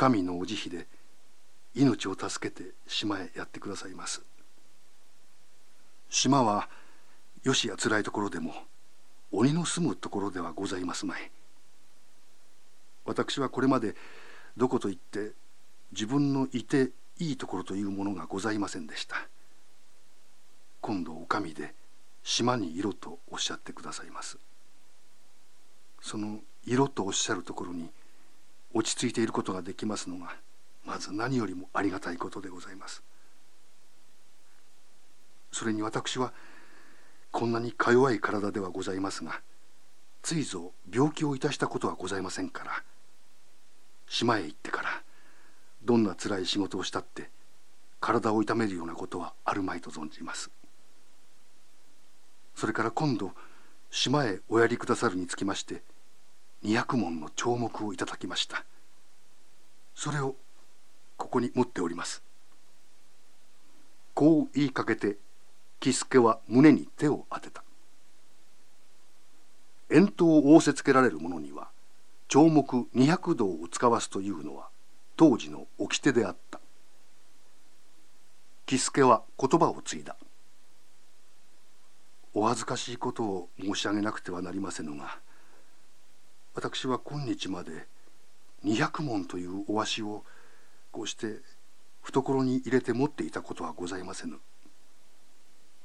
上のお慈悲で命を助けて島へやってくださいます。島はよしやつらいところでも鬼の住むところではございますまい。私はこれまでどこといって自分のいていいところというものがございませんでした。今度お上で島に色とおっしゃってくださいます。その色とおっしゃるところに落ち着いていることができますのがまず何よりもありがたいことでございます。それに私はこんなにか弱い体ではございますが、ついぞ病気をいたしたことはございませんから、島へ行ってからどんなつらい仕事をしたって体を痛めるようなことはあるまいと存じます。それから今度島へおやりくださるにつきまして200文の帳目をいただきました。それをここに持っております。こう言いかけて喜助は胸に手を当てた。遠島を仰せつけられる者には帳目200道を使わすというのは当時の掟であった。喜助は言葉を継いだ。お恥ずかしいことを申し上げなくてはなりませぬが、私は今日まで200文というお足をこうして懐に入れて持っていたことはございませぬ。